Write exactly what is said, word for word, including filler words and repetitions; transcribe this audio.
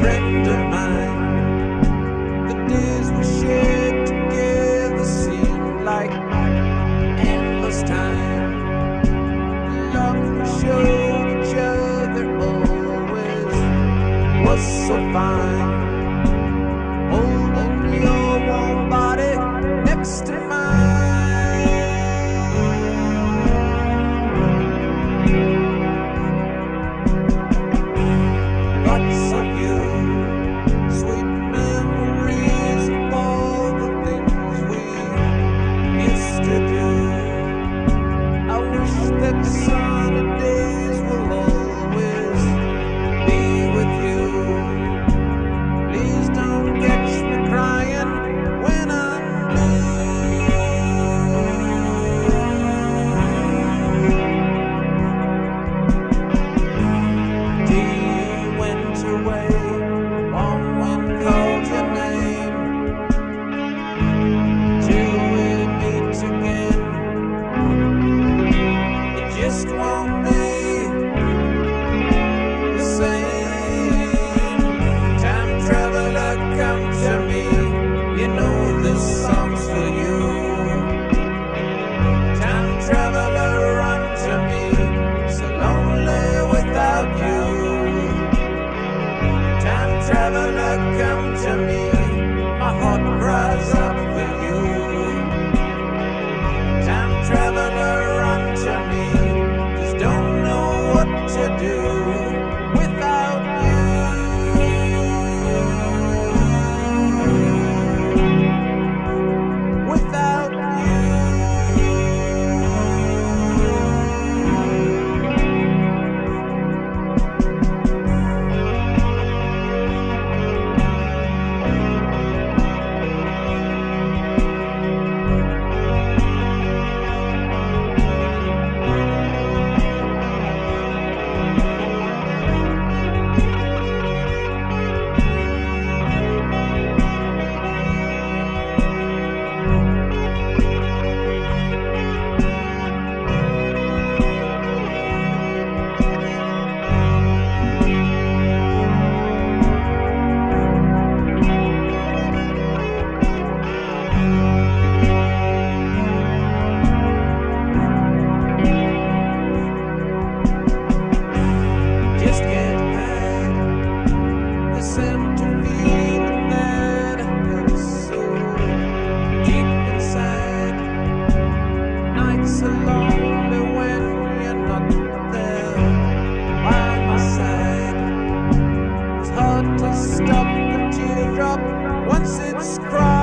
friend of mine. The days we shared together seemed like endless time. The love we showed each other always was so fine. Holding your warm body next to mine. Lots of you, sweet memories of all the things we used to do. I wish that the sunny days will always be with you. Please don't catch me crying when I'm blue. Dear went away, warm wind called your name. Till we meet again, it just won't be the same. Time traveler, come to me. You know this song's for you. Time traveler, run to me. So lonely without you. Time traveler, come to me. My heart cries out for you. Time traveler, run to me. Just don't know what to do without you. Without you. Just can't hide this empty feeling that I felt so deep inside. Nights are lonely when you're not there by my side. It's hard to stop the teardrop once it's cried.